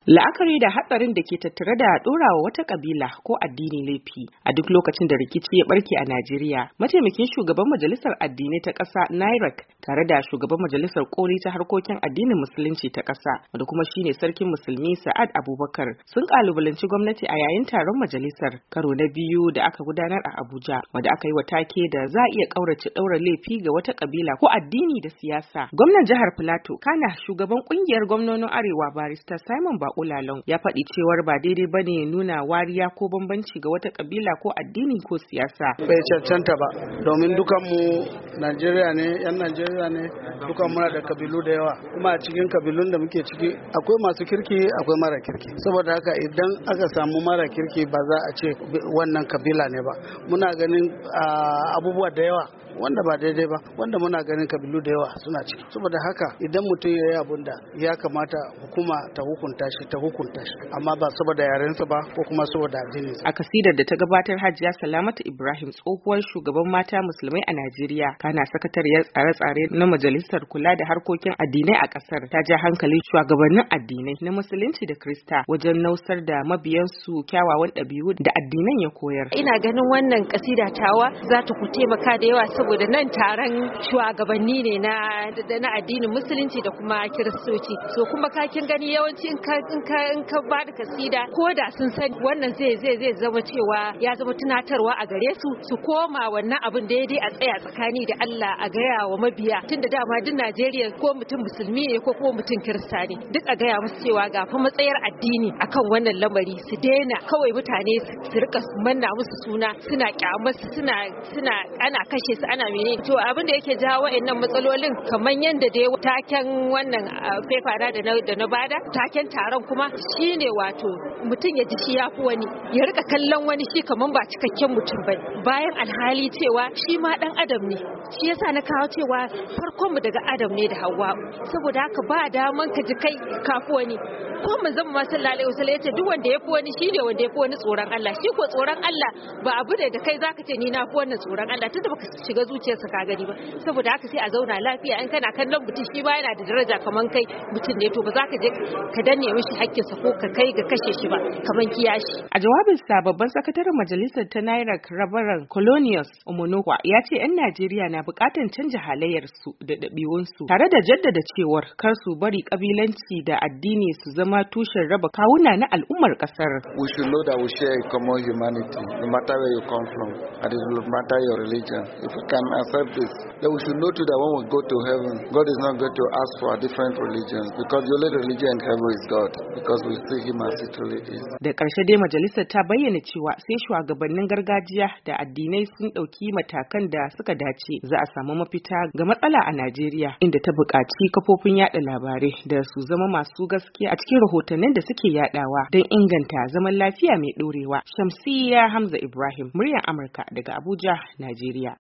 La'akari da hatsarin da ke tattare da ɗorawa wata ƙabila ko addini laifi a duk lokacin da rikici ya barke a Najeriya, mataimakin shugaban majalisar addinai ta ƙasa NIREC tare da shugaban majalisar koli ta harkokin addinin musulunci ta ƙasa wanda kuma shine sarkin musulmi Sa'ad Abubakar sun kalubalanci gwamnati a yayin taron majalisar karo na biyu da aka gudanar a Abuja wanda aka yi wa take da za a iya ƙaurace ɗaura laifi ga wata ƙabila ko addini da siyasa. Gwamnan jihar Filato kana shugaban ƙungiyar gwamnonin Arewa barista Simon Lalong ya faɗi cewar ba daidai ba ne nuna wariya ko bambanci ga wata kabila ko addini ko siyasa. Bai cancanta ba domin dukanmu Najeriya ne, 'yan Najeriya ne, dukan muna da kabilu da yawa. Kuma a cikin kabilun da muke ciki akwai masu kirki akwai mara kirki. Saboda haka idan aka samu mara kirki ba za a ce wannan kabila ne ba. Muna ganin abubuwa da yawa wanda ba daidai ba, wanda muna ganin kabilu da yawa suna ciki. Saboda haka idan mutum ya yi abun da ya kamata hukuma ta hukunta shi amma ba saboda yarensa ba ko kuma saboda addininsa. A kasidar da ta gabatar Hajiya Salamatu Ibrahim tsohuwar shugaban mata musulmai a Najeriya kana sakatariyar tsare-tsare na majalisar kula da harkokin addinai a kasar ta ja hankalin shugabannin addinai na musulunci da Krista wajen nausar da mabiyansu kyawawan ɗabi'u da addinan ya koyar. Ina ganin wannan kasida tawa za ta ku taimaka da yawa saboda nan taron shugabanni ne na addinin musulunci da kuma kiristoci. So kuma kin gani yawanci in ka ba da kasida ko da sun sani wannan zai zama cewa ya zama tunatarwa a gare su koma wannan abin daidai a tsaya tsakani da Allah a gaya wa mabiya tunda dama duk Najeriya ko mutum musulmi ne ko kuma mutum kirista ne duk a gaya musu cewa ga fa matsayar addini akan wannan lamari su daina kawai mutane su rika manna musu suna suna kyamar suna ana kashe su ana menene to abin da yake jawo wayannan matsalolin kamar yanda dai taken wannan paper da na bada taken taron kuma shine wato mutum ya ji shi ya fi wani ya rika kallon wani shi kaman ba cikakken mutum ba bayan alhali cewa shi ma dan adam ne shi yasa na kawo cewa farkon mu daga adam ne da Hawwa saboda haka ba daman ka ji kai kafi wani ko manzon ma sallallahu alaihi wasallam yace duk wanda yafi wani shine wanda yafi wani tsoron Allah shi ko tsoron Allah ba abu da kai zaka ce ni na fi wannan tsoron Allah tunda baka shiga zuciyarsa ka gani ba saboda haka sai a zauna lafiya in kana kallon mutum shi ba yana da daraja kaman kai mutum ne to ba za ka je ka danne mishi hakkinsa ko ka kai ga kashe shi ba kaman kiyashi. A jawabinsa babban sakataren majalisar ta NIREC Rabaran Colonius Omonokwa ya ce 'yan Najeriya na buƙatar canja halayyarsu da ɗabi'unsu tare da jaddada cewar kar su bari kabilanci da addini su zama tushen raba kawuna na al'ummar ƙasar. We should know that we share a common humanity no matter where you come from and it will matter your religion. If we can accept this, then we should know too that when we go to heaven, God is not going to ask for different religions because the only religion in heaven is God because we see him as it really is. Da ƙarshe dai majalisar ta bayyana cewa sai shugabannin gargajiya da addinai sun ɗauki matakan da suka dace za a samu mafita ga matsala a Najeriya inda ta buƙaci kafofin yaɗa labarai da su zama masu gaskiya a cikin rahotannin da suke yaɗawa don inganta zaman lafiya mai ɗorewa. Shamsiyya Hamza Ibrahim, muryar Amurka daga Abuja, Najeriya.